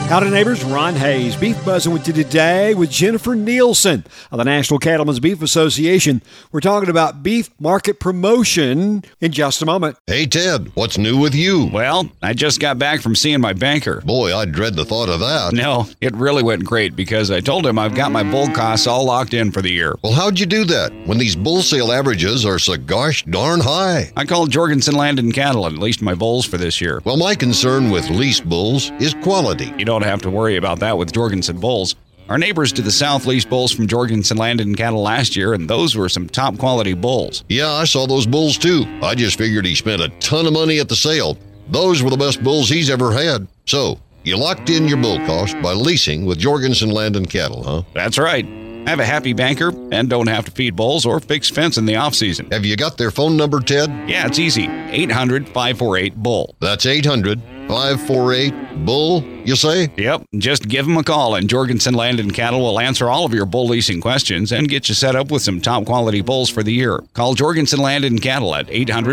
Howdy neighbors, Ron Hayes, Beef Buzzing with you today with Jennifer Nielsen of the National Cattlemen's Beef Association. We're talking about beef market promotion in just a moment. Hey Ted, what's new with you? Well, I just got back from seeing my banker. Boy, I dread the thought of that. No, it really went great because I told him I've got my bull costs all locked in for the year. Well, how'd you do that when these bull sale averages are so gosh darn high? I called Jorgensen Land and Cattle and leased my bulls for this year. Well, my concern with leased bulls is quality. You don't have to worry about that with Jorgensen bulls. Our neighbors to the south leased bulls from Jorgensen Land and Cattle last year, and those were some top quality bulls. Yeah, I saw those bulls too. I just figured he spent a ton of money at the sale. Those were the best bulls he's ever had. So, you locked in your bull cost by leasing with Jorgensen Land and Cattle, huh? That's right. I have a happy banker and don't have to feed bulls or fix fence in the off-season. Have you got their phone number, Ted? Yeah, it's easy. 800-548-BULL. That's 800-548-BULL, you say? Yep, just give them a call and Jorgensen Land and Cattle will answer all of your bull leasing questions and get you set up with some top quality bulls for the year. Call Jorgensen Land and Cattle at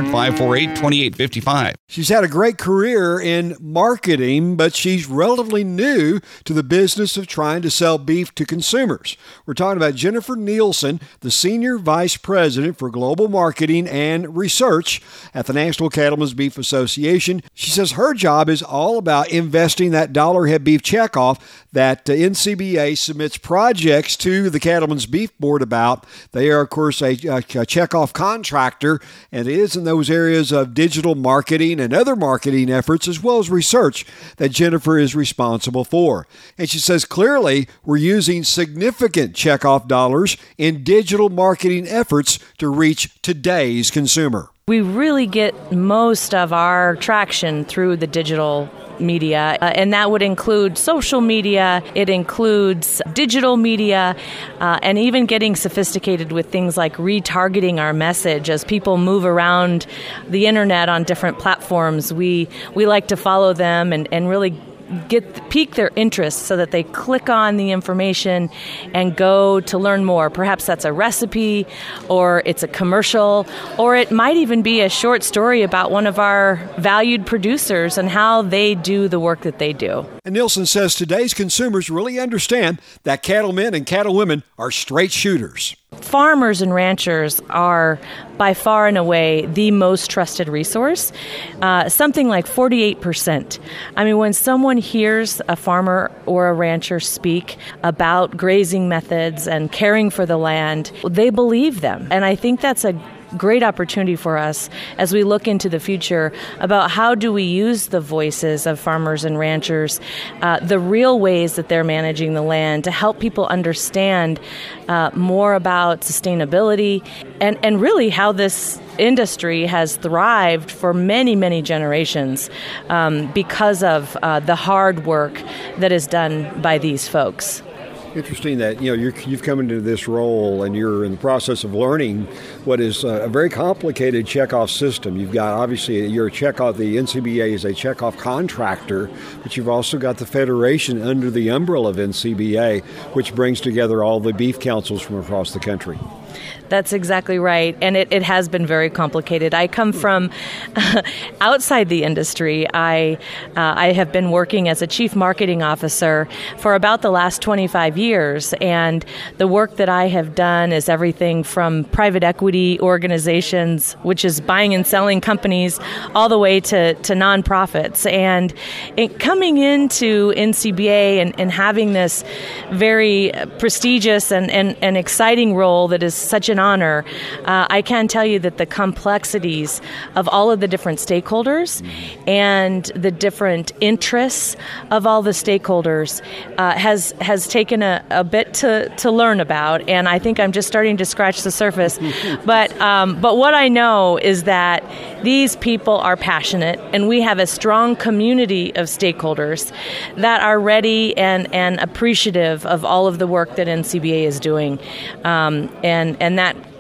800-548-2855. She's had a great career in marketing, but she's relatively new to the business of trying to sell beef to consumers. We're talking about Jennifer Nielsen, the Senior Vice President for Global Marketing and Research at the National Cattlemen's Beef Association. She says her job is all about investing that dollar head beef checkoff that NCBA submits projects to the Cattlemen's Beef Board about. They are, of course, a checkoff contractor, and it is in those areas of digital marketing and other marketing efforts, as well as research, that Jennifer is responsible for. And she says, clearly, we're using significant checkoff dollars in digital marketing efforts to reach today's consumer. We really get most of our traction through the digital media, and that would include social media, it includes digital media, and even getting sophisticated with things like retargeting our message. As people move around the internet on different platforms, we like to follow them and really pique their interest so that they click on the information and go to learn more. Perhaps that's a recipe, or it's a commercial, or it might even be a short story about one of our valued producers and how they do the work that they do. And Nielsen says today's consumers really understand that cattlemen and cattlewomen are straight shooters. Farmers and ranchers are by far and away the most trusted resource, something like 48%. I mean, when someone hears a farmer or a rancher speak about grazing methods and caring for the land, they believe them. And I think that's a great opportunity for us as we look into the future about how do we use the voices of farmers and ranchers, the real ways that they're managing the land, to help people understand more about sustainability and really how this industry has thrived for many, many generations because of the hard work that is done by these folks. Interesting that you've come into this role and you're in the process of learning what is a very complicated checkoff system. You've got, obviously, you're a checkoff. The NCBA is a checkoff contractor, but you've also got the federation under the umbrella of NCBA, which brings together all the beef councils from across the country. That's exactly right. And it has been very complicated. I come from outside the industry. I have been working as a chief marketing officer for about the last 25 years. And the work that I have done is everything from private equity organizations, which is buying and selling companies, all the way to nonprofits. And coming into NCBA and having this very prestigious and exciting role that is such an honor, I can tell you that the complexities of all of the different stakeholders and the different interests of all the stakeholders has taken a bit to learn about, and I think I'm just starting to scratch the surface. But what I know is that these people are passionate, and we have a strong community of stakeholders that are ready and appreciative of all of the work that NCBA is doing, and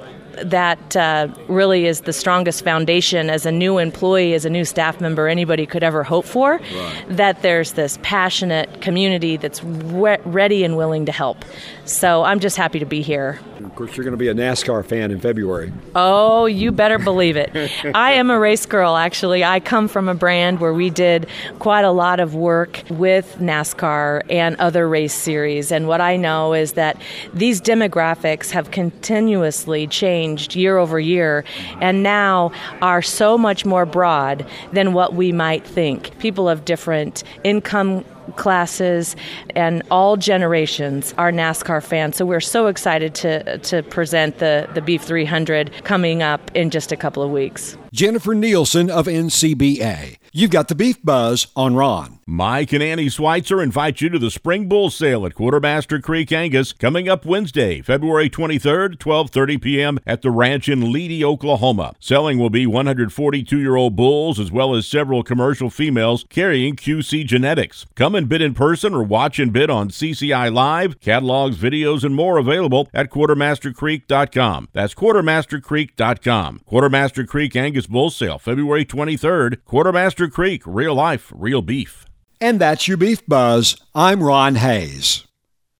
that really is the strongest foundation as a new employee, as a new staff member, anybody could ever hope for. Right. That there's this passionate community that's ready and willing to help. So I'm just happy to be here. Of course, you're going to be a NASCAR fan in February. Oh, you better believe it. I am a race girl, actually. I come from a brand where we did quite a lot of work with NASCAR and other race series. And what I know is that these demographics have continuously changed year over year and now are so much more broad than what we might think. People of different income classes and all generations are NASCAR fans. So we're so excited to present the Beef 300 coming up in just a couple of weeks. Jennifer Nielsen of NCBA. You've got the Beef Buzz on Ron. Mike and Annie Schweitzer invite you to the Spring Bull Sale at Quartermaster Creek Angus coming up Wednesday, February 23rd, 12:30 p.m. at the ranch in Leedy, Oklahoma. Selling will be 142-year-old bulls as well as several commercial females carrying QC genetics. Come and bid in person or watch and bid on CCI Live. Catalogs, videos, and more available at QuartermasterCreek.com. That's QuartermasterCreek.com. Quartermaster Creek Angus Bull Sale, February 23rd. Quartermaster Creek, real life, real beef. And that's your Beef Buzz. I'm Ron Hayes.